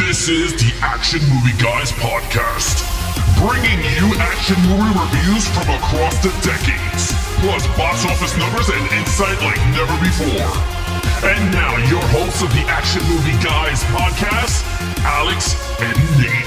This is the Action Movie Guys podcast, bringing you action movie reviews from across the decades, plus box office numbers and insight like never before. And now your hosts of the Action Movie Guys podcast, Alex and Nate.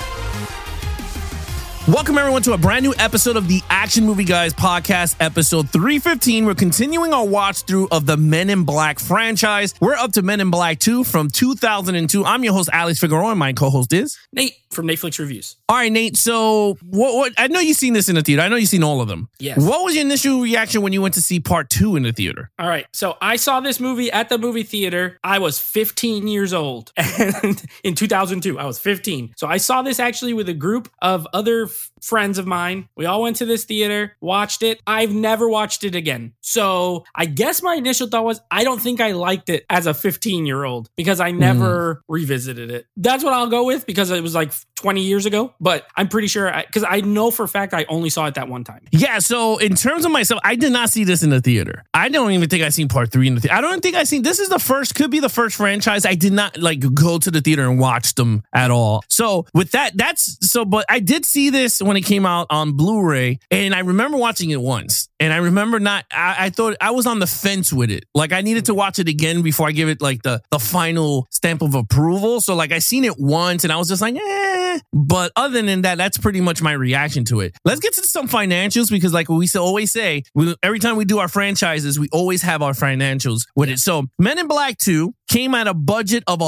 Welcome, everyone, to a brand new episode of the Action Movie Guys podcast, episode 315. We're continuing our watch through of the Men in Black franchise. We're up to Men in Black 2 from 2002. I'm your host, Alex Figueroa, and my co-host is Nate from Netflix Reviews. All right, Nate. So, what? I know you've seen this in the theater. I know you've seen all of them. Yes. What was your initial reaction when you went to see part 2 in the theater? All right. So I saw this movie at the movie theater. I was 15 years old. And in 2002, I was 15. So I saw this actually with a group of other friends of mine. We all went to this theater, watched it. I've never watched it again. So I guess my initial thought was, I don't think I liked it as a 15-year-old because I never revisited it. That's what I'll go with because it was like 20 years ago, but I'm pretty sure because I know for a fact I only saw it that one time. Yeah, so in terms of myself, I did not see this in the theater. I don't even think I seen part 3 in the theater. I don't think I seen, this is the first, could be the first franchise I did not like go to the theater and watch them at all. So with that, but I did see this when it came out on Blu-ray, and I remember watching it once. And I remember I thought I was on the fence with it. Like I needed to watch it again before I give it like the final stamp of approval. So like I seen it once and I was just like, But other than that, that's pretty much my reaction to it. Let's get to some financials because like we always say, every time we do our franchises, we always have our financials with it. So Men in Black 2 came at a budget of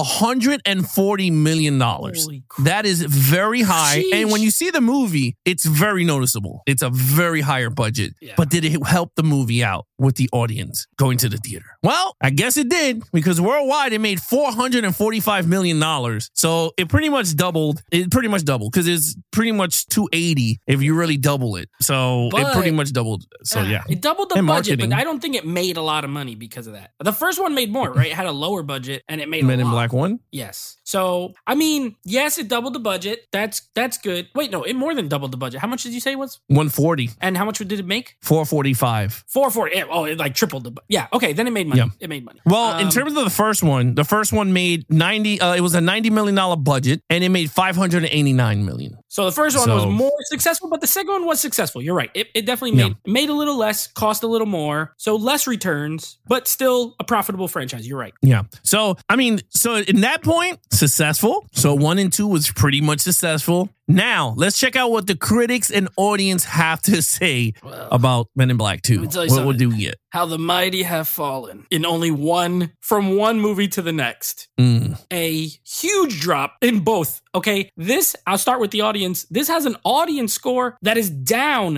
$140 million. That is very high. Sheesh. And when you see the movie, it's very noticeable. It's a very higher budget. Yeah. But did it help the movie out with the audience going to the theater? Well, I guess it did because worldwide it made $445 million. So it pretty much doubled. It pretty much doubled because it's pretty much 280 if you really double it. So it pretty much doubled. So yeah. It doubled the budget, but I don't think it made a lot of money because of that. The first one made more, right? It had a lower budget and it made Men in Black 1? Yes. So, I mean, yes, it doubled the budget. That's good. Wait, no, it more than doubled the budget. How much did you say it was? 140. And how much did it make? 445. 440. Yeah, oh, it like tripled the. Yeah. Okay. Then it made money. Yeah. It made money. Well, in terms of the first one made 90. It was a $90 million budget, and it made $589 million. So the first one was more successful, but the second one was successful. You're right. It definitely made a little less, cost a little more, so less returns, but still a profitable franchise. You're right. Yeah. So I mean, so in that point, successful. So 1 and 2 was pretty much successful. Now, let's check out what the critics and audience have to say about Men in Black 2. What do we get? How the mighty have fallen in only from one movie to the next. A huge drop in both. Okay, I'll start with the audience. This has an audience score that is down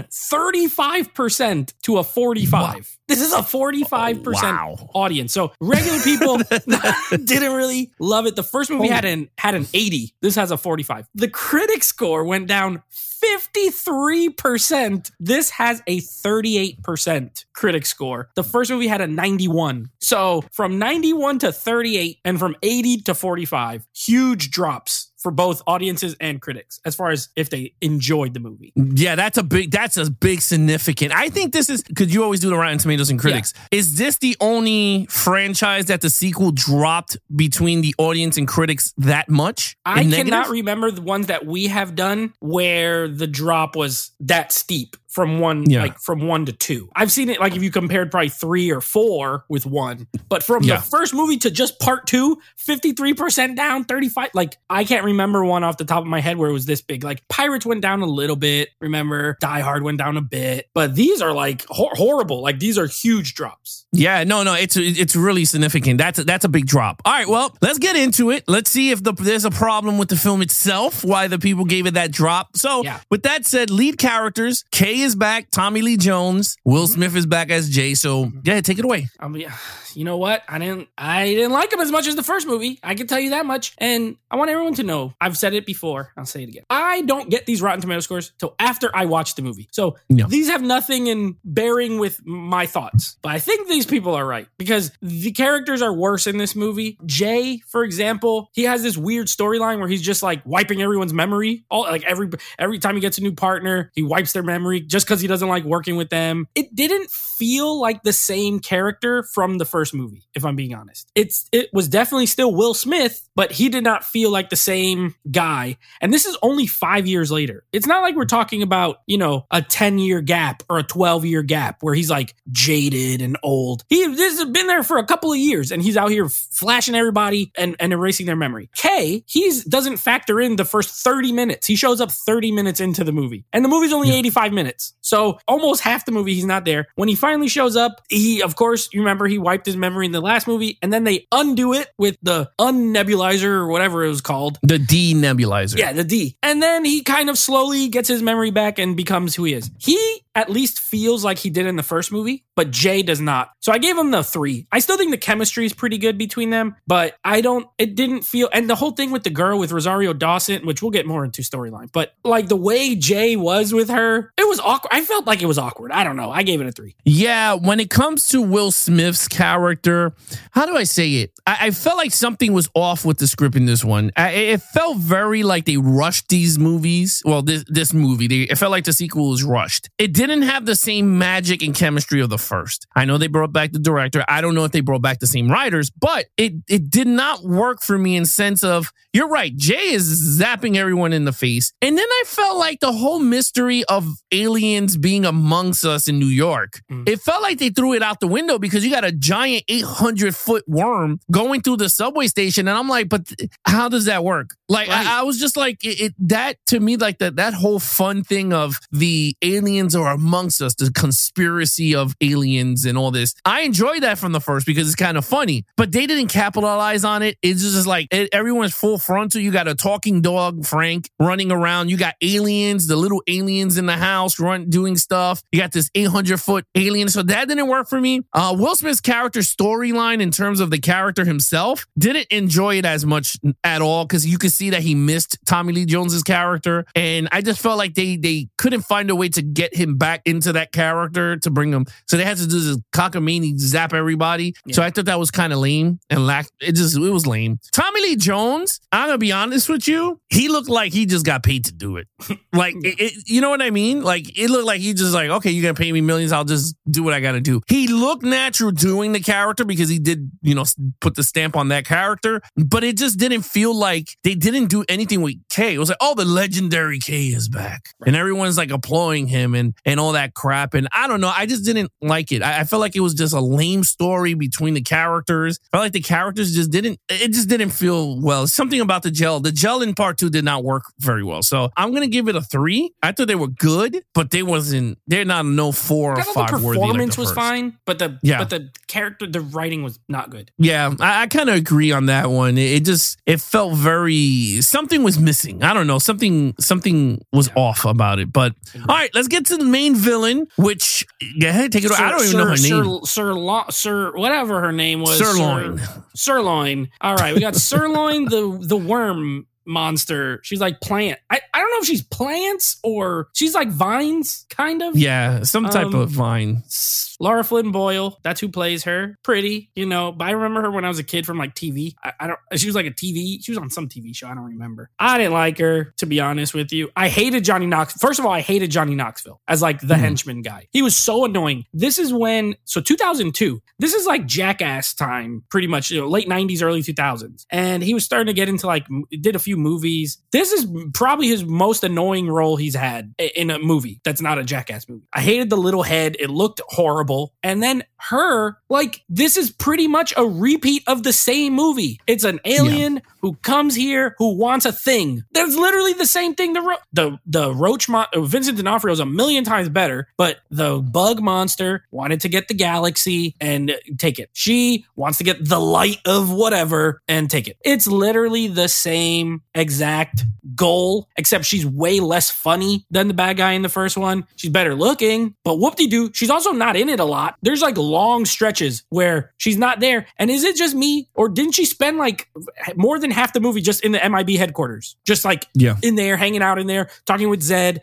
35% to a 45. Wow. This is a 45% audience. So regular people didn't really love it. The first movie had an 80. This has a 45. The critic score went down 53%. This has a 38% critic score. The first movie had a 91. So from 91 to 38 and from 80 to 45, huge drops for both audiences and critics as far as if they enjoyed the movie. Yeah, that's a big significant. I think this is, because you always do the Rotten Tomatoes and critics. Yeah. Is this the only franchise that the sequel dropped between the audience and critics that much? I cannot remember the ones that we have done where the drop was that steep. From one to 2. I've seen it like if you compared probably 3 or 4 with 1. But from the first movie to just part 2, 53% down, 35. Like I can't remember one off the top of my head where it was this big. Like Pirates went down a little bit. Remember, Die Hard went down a bit. But these are like horrible. Like these are huge drops. Yeah, no, it's really significant. That's a big drop. All right, well, let's get into it. Let's see if there's a problem with the film itself, why the people gave it that drop. So with that said, lead characters, Kay is back, Tommy Lee Jones, Will Smith is back as Jay. So yeah, take it away. I mean, you know what? I didn't like him as much as the first movie. I can tell you that much. And I want everyone to know, I've said it before, I'll say it again. I don't get these Rotten Tomato scores till after I watch the movie. So these have nothing in bearing with my thoughts. But I think these people are right because the characters are worse in this movie. Jay, for example, he has this weird storyline where he's just like wiping everyone's memory. Every time he gets a new partner, he wipes their memory. just because he doesn't like working with them. It didn't feel like the same character from the first movie, if I'm being honest. It was definitely still Will Smith, but he did not feel like the same guy. And this is only 5 years later. It's not like we're talking about, a 10-year gap or a 12-year gap where he's like jaded and old. This has been there for a couple of years and he's out here flashing everybody and erasing their memory. K, doesn't factor in the first 30 minutes. He shows up 30 minutes into the movie and the movie's only 85 minutes. So almost half the movie he's not there. When he finally shows up, of course, you remember he wiped his memory in the last movie and then they undo it with the unnebulizer or whatever it was called. The denebulizer. Yeah, the D. And then he kind of slowly gets his memory back and becomes who he is. He at least feels like he did in the first movie, but Jay does not. So I gave him the 3. I still think the chemistry is pretty good between them, but it didn't feel, and the whole thing with the girl with Rosario Dawson, which we'll get more into storyline, but like the way Jay was with her, it was awkward. I felt like it was awkward. I don't know. I gave it a 3. Yeah, when it comes to Will Smith's character, how do I say it? I felt like something was off with the script in this one. It felt very like they rushed these movies. Well, this movie, it felt like the sequel was rushed. It didn't have the same magic and chemistry of the first. I know they brought back the director. I don't know if they brought back the same writers, but it did not work for me in sense of, you're right, Jay is zapping everyone in the face. And then I felt like the whole mystery of aliens being amongst us in New York, it felt like they threw it out the window because you got a giant 800-foot worm going through the subway station. And I'm like, but how does that work? Like, right. I was just like, that to me, like that whole fun thing of the aliens are amongst us, the conspiracy of aliens and all this. I enjoyed that from the first because it's kind of funny, but they didn't capitalize on it. It's just like everyone's full frontal. You got a talking dog, Frank, running around. You got aliens, the little aliens in the house doing stuff. You got this 800-foot alien. So that didn't work for me. Will Smith's character storyline in terms of the character himself, didn't enjoy it as much at all because you could see that he missed Tommy Lee Jones's character. And I just felt like they couldn't find a way to get him back into that character to bring him. So they had to do this cockamamie zap everybody. Yeah. So I thought that was kind of lame and it was lame. Tommy Lee Jones, I'm going to be honest with you, he looked like he just got paid to do it. Like, you know what I mean? Like, it looked like he just like, okay, you're going to pay me millions. I'll just do what I got to do. He looked natural doing the character because he did, put the stamp on that character, but it just didn't feel like they didn't do anything with K. It was like, oh, the legendary K is back. Right. And everyone's like applauding him and all that crap. And I don't know. I just didn't like it. I felt like it was just a lame story between the characters. I felt like the characters just didn't feel well. Something about the gel. The gel in part 2 did not work very well. So I'm going to give it a 3. I thought they were good, but they're not no 4 or 5 worthy. The performance was fine, but the character, the writing was not good. Yeah, I kind of agree on that one. It felt very, something was missing. I don't know. Something was off about it. But all right, let's get to the main villain, which, go ahead, take it away. I don't even know her name. Sir, whatever her name was. Sirloin. All right, we got Sirloin, the worm monster. She's like plant. I don't know if she's plants or she's like vines, kind of. Yeah, some type of vine. Laura Flynn Boyle, that's who plays her. Pretty, but I remember her when I was a kid from like TV. She was like she was on some TV show. I don't remember. I didn't like her, to be honest with you. I hated Johnny Knoxville. First of all, I hated Johnny Knoxville as like the henchman guy. He was so annoying. This is 2002. This is like Jackass time, pretty much, late 90s, early 2000s. And he was starting to get into did a few movies. This is probably his most annoying role he's had in a movie that's not a Jackass movie. I hated the little head. It looked horrible. And then her, this is pretty much a repeat of the same movie. It's an alien who comes here who wants a thing. That's literally the same thing. The roach Vincent D'Onofrio is a million times better, but the bug monster wanted to get the galaxy and take it. She wants to get the light of whatever and take it. It's literally the same exact goal, except she's way less funny than the bad guy in the first one. She's better looking, but whoop-de-doo, she's also not in it a lot. There's long stretches where she's not there. And is it just me, or didn't she spend more than half the movie just in the MIB headquarters? Just in there, hanging out in there, talking with Zed.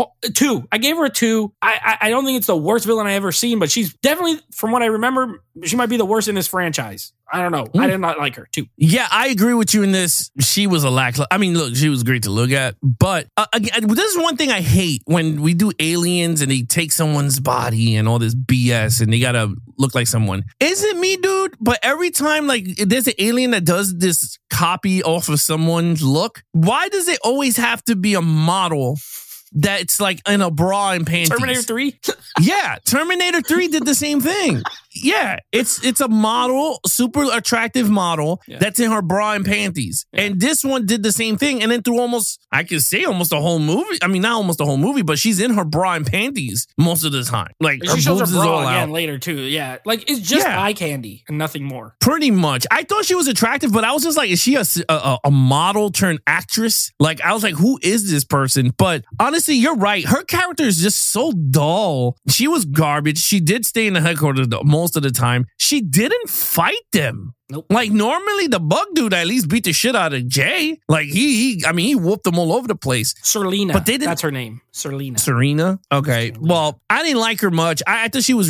2. I gave her a 2. I don't think it's the worst villain I ever seen, but she's definitely, from what I remember, she might be the worst in this franchise. I don't know. I did not like her too. Yeah, I agree with you in this. She was a lackluster. I mean, look, she was great to look at. But again, this is one thing I hate when we do aliens and they take someone's body and all this BS and they got to look like someone. Isn't me, dude? But every time like there's an alien that does this copy off of someone's look, why does it always have to be a model that's like in a bra and panties? Terminator 3? Yeah, Terminator 3 did the same thing. Yeah, it's a model, super attractive model that's in her bra and panties. Yeah. And this one did the same thing. And then through I could say almost the whole movie. I mean, not almost the whole movie, but she's in her bra and panties most of the time. Like she shows her bra again later too. Yeah, like it's just eye candy and nothing more. Pretty much. I thought she was attractive, but I was just like, is she a model turned actress? Like I was like, who is this person? But honestly, you're right. Her character is just so dull. She was garbage. She did stay in the headquarters most of the time. She didn't fight them. Nope. Like normally the bug dude at least beat the shit out of Jay. Like he whooped them all over the place. Serlina. But that's her name. Serena? Okay. Serlina. Well, I didn't like her much. I thought she was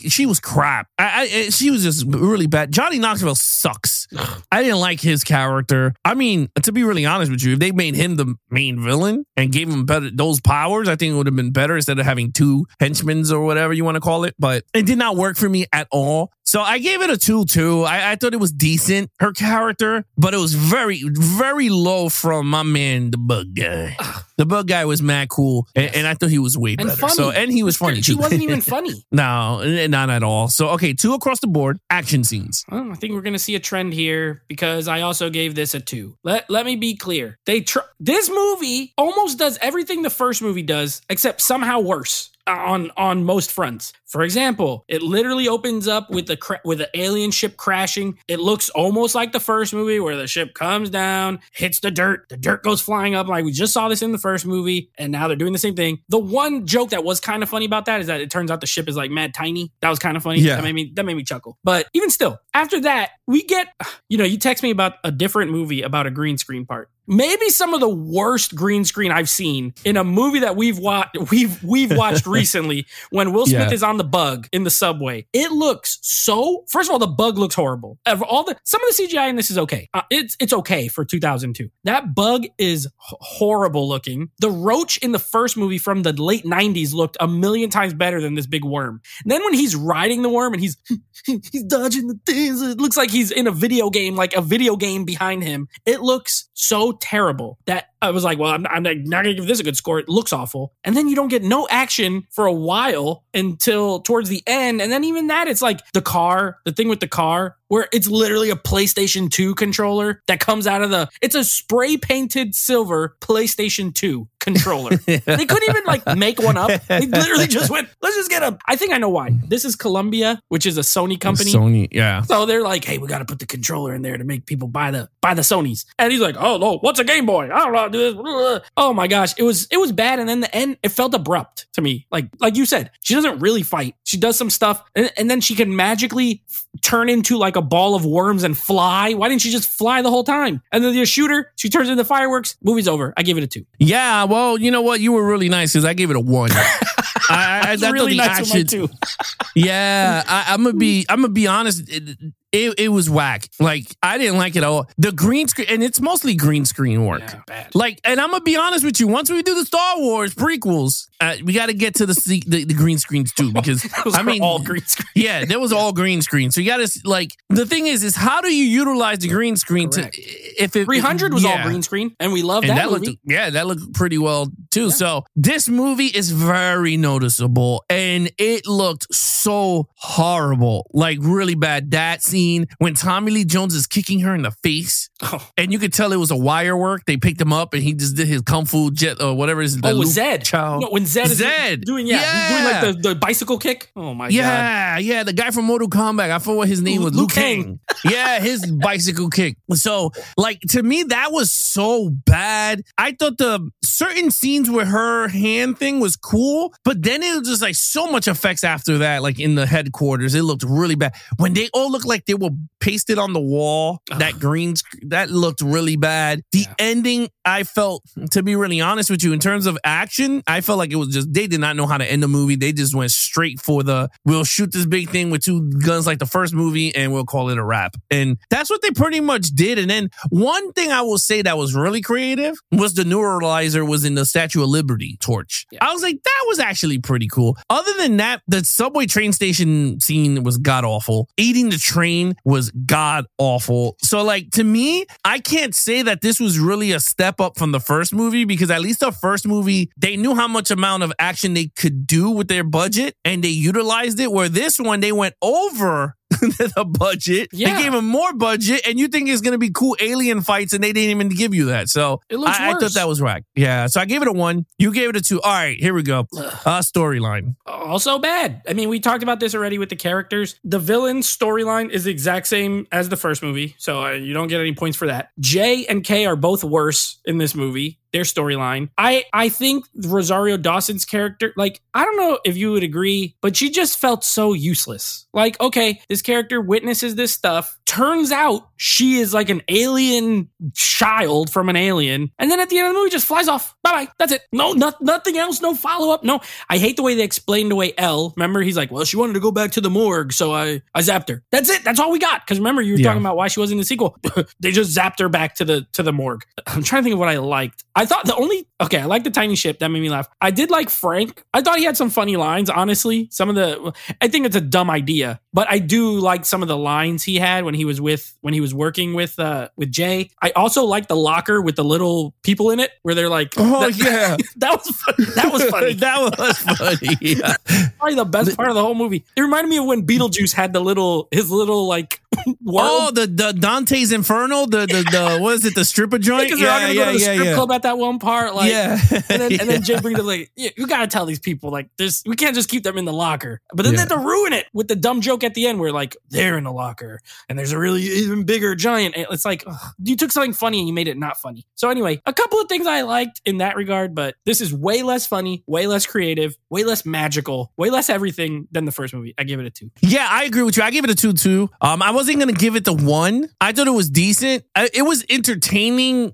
crap. She was just really bad. Johnny Knoxville sucks. I didn't like his character. I mean, to be really honest with you, if they made him the main villain and gave him those powers, I think it would have been better instead of having two henchmen or whatever you want to call it. But it did not work for me at all. So I gave it a 2 too. I thought it was decent, her character, but it was very, very low from my man, the bug guy. The bug guy was mad cool, and I thought he was way better. Funny. And he was funny too. She wasn't even funny. No, not at all. So, okay, 2 across the board, action scenes. Well, I think we're going to see a trend here because I also gave this a 2. Let me be clear. This movie almost does everything the first movie does, except somehow worse. On most fronts. For example, it literally opens up with the alien ship crashing. It looks almost like the first movie where the ship comes down, hits the dirt goes flying up. Like we just saw this in the first movie, and now they're doing the same thing. The one joke that was kind of funny about that is that it turns out the ship is like mad tiny. That was kind of funny. Yeah. That made me chuckle. But even still, after that, we get, you text me about a different movie about a green screen part. Maybe some of the worst green screen I've seen in a movie that we've watched recently when Will Smith is on the bug in the subway. It looks so, first of all, the bug looks horrible. Some of the CGI in this is okay. It's okay for 2002. That bug is horrible looking. The roach in the first movie from the late 90s looked a million times better than this big worm. And then when he's riding the worm and he's dodging the things, it looks like he's in a video game, like a video game behind him. It looks so terrible that I was like, well, I'm not going to give this a good score. It looks awful. And then you don't get no action for a while until towards the end. And then even that, it's like the thing with the car, where it's literally a PlayStation 2 controller that comes out of it's a spray painted silver PlayStation 2 controller. They couldn't even make one up. They literally just went, let's just get I think I know why. This is Columbia, which is a Sony company. Sony, yeah. So they're like, hey, we got to put the controller in there to make people buy the Sonys. And he's like, oh no, what's a Game Boy? I don't know how to do this. Oh my gosh. It was bad. And then the end, it felt abrupt to me. Like you said, she doesn't really fight. She does some stuff and then she can magically turn into like a ball of worms and fly. Why didn't she just fly the whole time? And then the shooter, she turns into fireworks. Movie's over. I give it a 2. Yeah, well, you know what? You were really nice because I gave it a 1. I really nice with my 2. Yeah, I'm gonna be honest. It was whack. Like I didn't like it at all. The green screen, and it's mostly green screen work. Yeah, bad. Like, and I'm gonna be honest with you. Once we do the Star Wars prequels, we got to get to the green screens too, because all green screen. Yeah, that was all green screen. So you got to the thing is how do you utilize the green screen? Correct. To if it 300 was all green screen, and we love that movie. That looked pretty well too. Yeah. So this movie is very noticeable, and it looked so horrible, like really bad. That scene when Tommy Lee Jones is kicking her in the face, and you could tell it was a wire work. They picked him up, and he just did his kung fu jet or whatever. With Zed. Chow. No, when Zed is doing he's doing like the bicycle kick. Oh my god. Yeah, the guy from Mortal Kombat. I forgot what his name was. Liu Kang. Yeah, his bicycle kick. So, to me, that was so bad. I thought the certain scenes scenes with her hand thing was cool, but then it was just like so much effects after that, like in the headquarters. It looked really bad. When they all looked like they were pasted on the wall, that looked really bad. The ending, I felt, to be really honest with you, in terms of action, I felt like it was just, they did not know how to end the movie. They just went straight for we'll shoot this big thing with 2 guns like the first movie and we'll call it a wrap. And that's what they pretty much did. And then one thing I will say that was really creative was the neuralizer was in the Statue of Liberty torch. Yeah. I was like, that was actually pretty cool. Other than that, the subway train station scene was god awful. Eating the train was god awful. So like, to me, I can't say that this was really a step up from the first movie, because at least the first movie, they knew how much amount of action they could do with their budget and they utilized it, where this one, they went over the budget. Yeah. They gave him more budget, and you think it's going to be cool alien fights, and they didn't even give you that. So I thought that was whack. Yeah, so I gave it a 1. You gave it a 2. All right, here we go. Storyline. Also bad. I mean, we talked about this already with the characters. The villain's storyline is the exact same as the first movie, so you don't get any points for that. J and K are both worse in this movie. Their storyline. I think Rosario Dawson's character, like, I don't know if you would agree, but she just felt so useless. Like, okay, this character witnesses this stuff. Turns out she is like an alien child from an alien. And then at the end of the movie, just flies off. Bye-bye. That's it. No, nothing else. No follow-up. No. I hate the way they explained away Elle. Remember, he's like, well, she wanted to go back to the morgue, so I zapped her. That's it. That's all we got. Because remember, you were talking about why she wasn't in the sequel. They just zapped her back to the morgue. I'm trying to think of what I liked. I thought I like the tiny ship. That made me laugh. I did like Frank. I thought he had some funny lines, honestly. I think it's a dumb idea, but I do like some of the lines he had when he was working with Jay. I also like the locker with the little people in it where they're like, yeah. That was funny. That was funny. That was funny. Yeah. Probably the best part of the whole movie. It reminded me of when Beetlejuice had his little like world. The Dante's Inferno, the what is it, the stripper joint? Because they're all gonna go to the strip club at that one part, like, and then Jay brings up like, you gotta tell these people like this. We can't just keep them in the locker. But then they have to ruin it with the dumb joke at the end where like they're in the locker and there's a really even bigger giant. It's like, you took something funny and you made it not funny. So anyway, a couple of things I liked in that regard, but this is way less funny, way less creative, way less magical, way less everything than the first movie. I give it a 2. Yeah, I agree with you. I give it a 2 too. I wasn't gonna give it the 1. I thought it was decent. It was entertaining.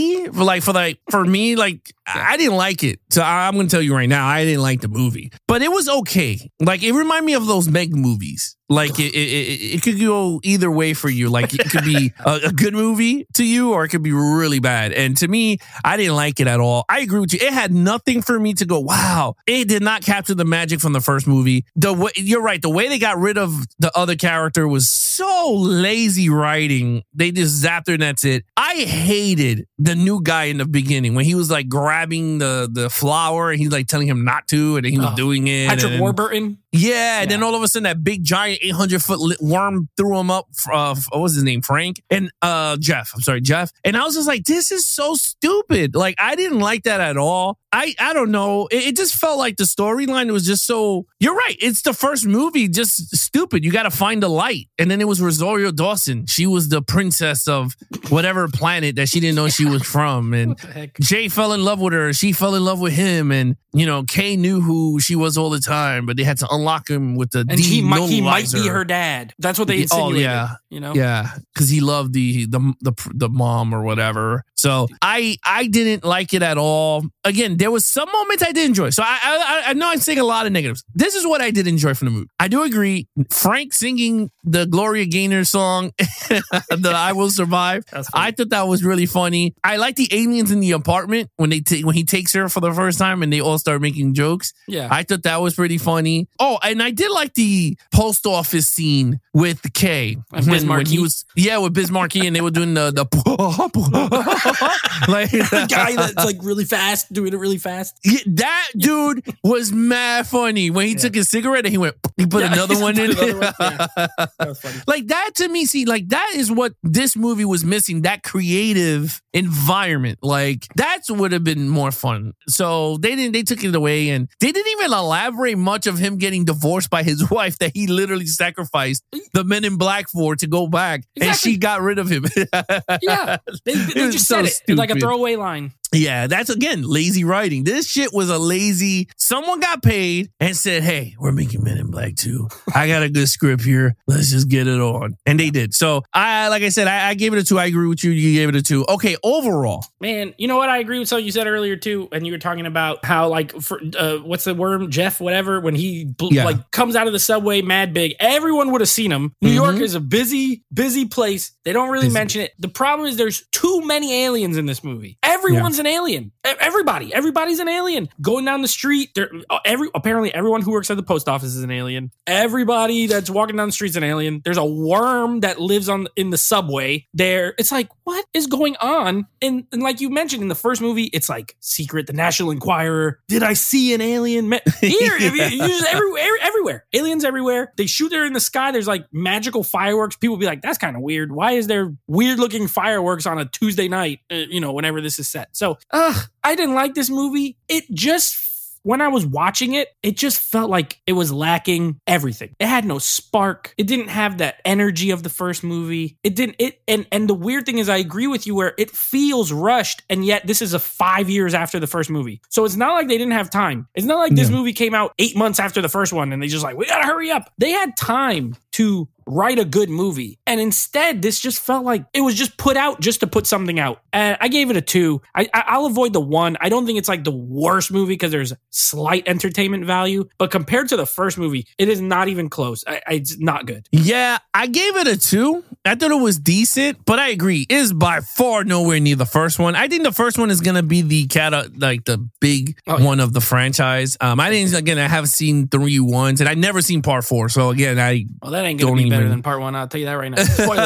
For me, like, I didn't like it. So I'm going to tell you right now, I didn't like the movie. But it was okay. Like, it reminded me of those Meg movies. Like, it could go either way for you. Like, it could be a good movie to you, or it could be really bad. And to me, I didn't like it at all. I agree with you. It had nothing for me to go, wow. It did not capture the magic from the first movie. You're right. The way they got rid of the other character was so lazy writing. They just zapped her and that's it. I hated the new guy in the beginning when he was like grabbing the flower and he's like telling him not to, and then he was doing it. Patrick Warburton. Yeah, and then all of a sudden that big giant 800-foot worm threw him up. What was his name? Frank and Jeff. I'm sorry, Jeff. And I was just like, this is so stupid. Like, I didn't like that at all. I don't know. It just felt like the storyline was just so. You're right. It's the first movie, just stupid. You got to find the light. And then it was Rosario Dawson. She was the princess of whatever planet that she didn't know she was from. And Jay fell in love with her. She fell in love with him. And, Kay knew who she was all the time, but they had to unlock him with the and he might be her dad. That's what they insinuated. Oh, yeah. Yeah, because he loved the mom or whatever. So I didn't like it at all. Again, there was some moments I did enjoy. So I know I'm saying a lot of negatives. This is what I did enjoy from the movie. I do agree. Frank singing the Gloria Gaynor song, the I Will Survive. I thought that was really funny. I like the aliens in the apartment when he takes her for the first time and they all start making jokes. Yeah, I thought that was pretty funny. Oh, and I did like the post office scene with Kay when he was with Biz Markie and they were doing the like the guy that's like really fast, doing it really fast. Yeah, that dude was mad funny when he took his cigarette and he put another one in. That was funny. Like that to me, that is what this movie was missing. That creative environment, like that would have been more fun. So they took it away and they didn't even elaborate much of him getting divorced by his wife that he literally sacrificed the Men in Black for to go back, and she got rid of him. Yeah, they just said it like a throwaway line. Yeah, that's again lazy writing. This shit was a lazy. Someone got paid and said, "Hey, we're making Men in Black 2. I got a good script here. Let's just get it on." And they did. So like I said, I gave it a 2. I agree with you. You gave it a 2. Okay, overall, man, you know what? I agree with something you said earlier too, and you were talking about how like what's the worm, Jeff, whatever, when he like comes out of the subway, mad big. Everyone would have seen him. New York is a busy place. They don't really mention it. The problem is there's too many aliens in this movie. Everyone's an alien. Everybody's an alien. Going down the street, apparently everyone who works at the post office is an alien. Everybody that's walking down the street is an alien. There's a worm that lives in the subway there. It's like, what is going on? And like you mentioned in the first movie, it's like Secret, the National Enquirer. Did I see an alien? Here, everywhere. Aliens everywhere. They shoot there in the sky. There's like magical fireworks. People be like, that's kind of weird. Why is there weird looking fireworks on a Tuesday night? Whenever this is set. So, I didn't like this movie. When I was watching it, it just felt like it was lacking everything. It had no spark. It didn't have that energy of the first movie. And the weird thing is, I agree with you where it feels rushed, and yet this is 5 years after the first movie. So it's not like they didn't have time. It's not like this movie came out 8 months after the first one, and they just like, we gotta hurry up. They had time to write a good movie. And instead, this just felt like it was just put out just to put something out. And I gave it a 2. I'll avoid the 1. I don't think it's like the worst movie because there's slight entertainment value. But compared to the first movie, it is not even close. It's not good. Yeah, I gave it a 2. I thought it was decent, but I agree. It is by far nowhere near the first one. I think the first one is going to be the big one of the franchise. I haven't seen 3 ones, and I've never seen part 4. So again, that ain't going to be better than part 1. I'll tell you that right now.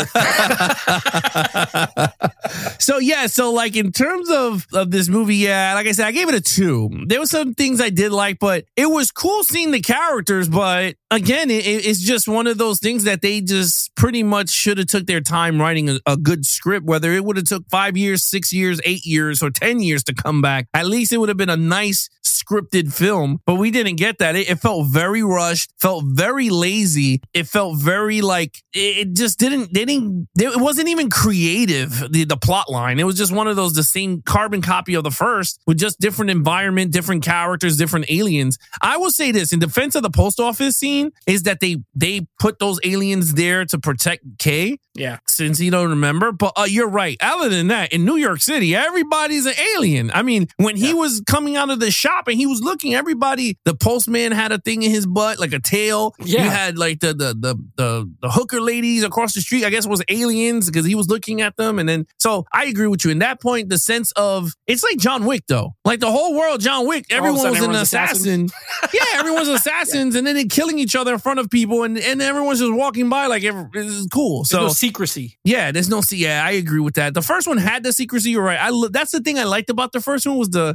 Spoiler. So like in terms of this movie, like I said, I gave it a 2. There were some things I did like, but it was cool seeing the characters. But again, it's just one of those things that they just pretty much should have took their time writing a good script, whether it would have took 5 years, 6 years, 8 years, or 10 years to come back. At least it would have been a nice scripted film, but we didn't get that. It felt very rushed, felt very lazy. It felt very like it just didn't. It wasn't even creative. The plot line. It was just one of those the same carbon copy of the first with just different environment, different characters, different aliens. I will say this in defense of the post office scene is that they put those aliens there to protect Kay. Yeah, since you don't remember, but you're right. Other than that, in New York City, everybody's an alien. I mean, when he was coming out of the shop and he was looking, everybody, the postman had a thing in his butt, like a tail. Yeah. You had like the hooker ladies across the street, I guess it was aliens because he was looking at them. And then, so I agree with you in that point, the sense of, it's like John Wick though. Like the whole world, John Wick, everyone was an assassin. Yeah, everyone's assassins and then they're killing each other in front of people and everyone's just walking by like it's cool. So there's no secrecy. Yeah, there's no yeah, I agree with that. The first one had the secrecy, you're right. That's the thing I liked about the first one was the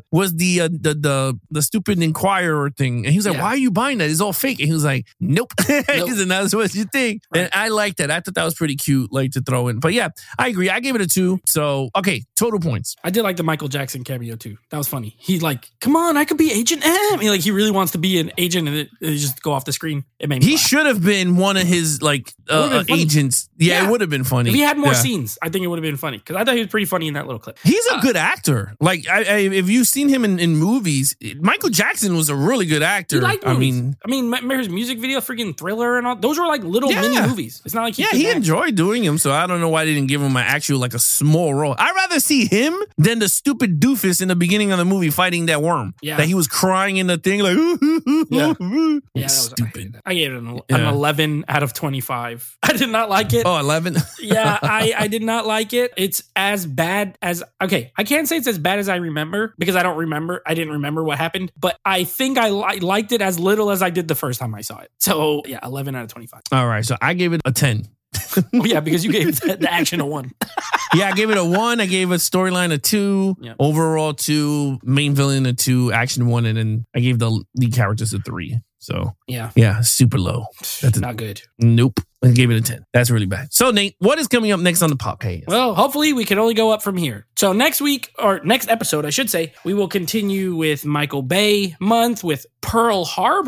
stupid Inquirer thing. And he was like, why are you buying that? It's all fake. And he was like, nope. He's like, that's what you think. Right. And I like that. I thought that was pretty cute, like to throw in. But yeah, I agree. I gave it a 2. So, okay, total points. I did like the Michael Jackson cameo too. That was funny. He's like, come on, I could be Agent M. He really wants to be an agent and it just go off the screen. It made me laugh. Should have been one of his agents. Yeah, it would have been funny. If he had more scenes, I think it would have been funny because I thought he was pretty funny in that little clip. He's a good actor. Like, if you've seen him in movies, Michael Jackson was a really good actor. I mean, remember his music video, freaking Thriller and all? Those were like little mini movies. It's not like he enjoyed doing them, so I don't know why they didn't give him an actual, like a small role. I'd rather see him than the stupid doofus in the beginning of the movie fighting that worm. Yeah. That he was crying in the thing like, that was stupid. I gave it an 11 out of 25. I did not like it. Oh, 11? Yeah, I did not like it. It's as bad as, okay, I can't say it's as bad as I remember because I didn't remember what happened, but I think I liked it as little as I did the first time I saw it. So yeah, 11 out of 25. All right, so I gave it a 10. Yeah, because you gave the action a 1. Yeah, I gave it a 1. I gave a storyline a 2. Yep. Overall 2. Main villain a 2. Action 1. And then I gave the lead characters a 3. So yeah, super low. That's not good. Nope. I gave it a 10. That's really bad. So Nate, what is coming up next on the podcast? Well, hopefully we can only go up from here. So next week, or next episode, I should say, we will continue with Michael Bay month with Pearl Harbor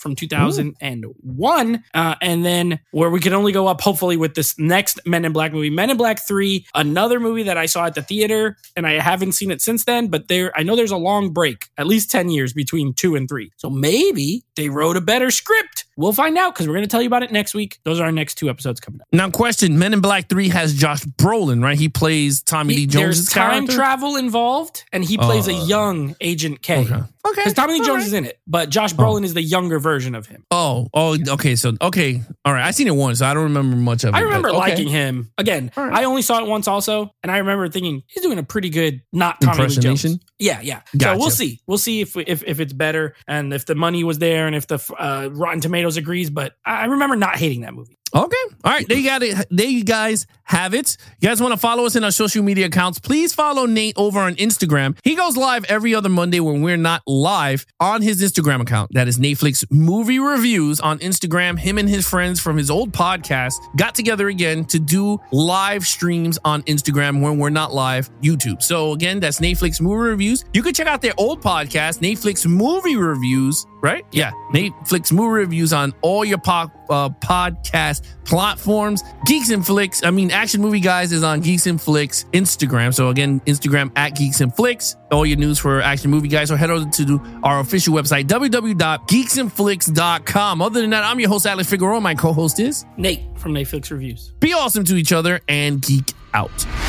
from 2001. And then where we can only go up, hopefully, with this next Men in Black movie, Men in Black 3, another movie that I saw at the theater, and I haven't seen it since then, but I know there's a long break, at least 10 years between 2 and 3. So maybe they wrote a better script. We'll find out because we're going to tell you about it next week. Those are our next 2 episodes coming up. Now, question, Men in Black 3 has Josh Brolin, right? He plays Tommy Lee Jones' character. There's time travel involved, and he plays a young Agent K. Okay. Because Tommy Lee Jones is in it, but Josh Brolin is the younger version of him. Okay. So, okay. All right. I seen it once. So I don't remember much of it. I remember liking him. Again, I only saw it once also, and I remember thinking, he's doing a pretty good, not Tommy Lee Jones. Yeah. Gotcha. So we'll see. We'll see if it's better, and if the money was there, and if the Rotten Tomatoes agrees, but I remember not hating that movie. Okay. All right. There you got it. There you guys have it. You guys want to follow us in our social media accounts? Please follow Nate over on Instagram. He goes live every other Monday when we're not live on his Instagram account. That is Netflix Movie Reviews on Instagram. Him and his friends from his old podcast got together again to do live streams on Instagram when we're not live YouTube. So again, that's Netflix Movie Reviews. You can check out their old podcast, Netflix Movie Reviews, right? Yeah. Netflix Movie Reviews on all your podcast platforms. Action Movie Guys is on Geeks and Flicks Instagram. So again, Instagram at Geeks and Flicks. All your news for Action Movie Guys. So head over to our official website, www.geeksandflicks.com. Other than that, I'm your host, Alex Figueroa. My co-host is Nate from Netflix Reviews. Be awesome to each other and geek out.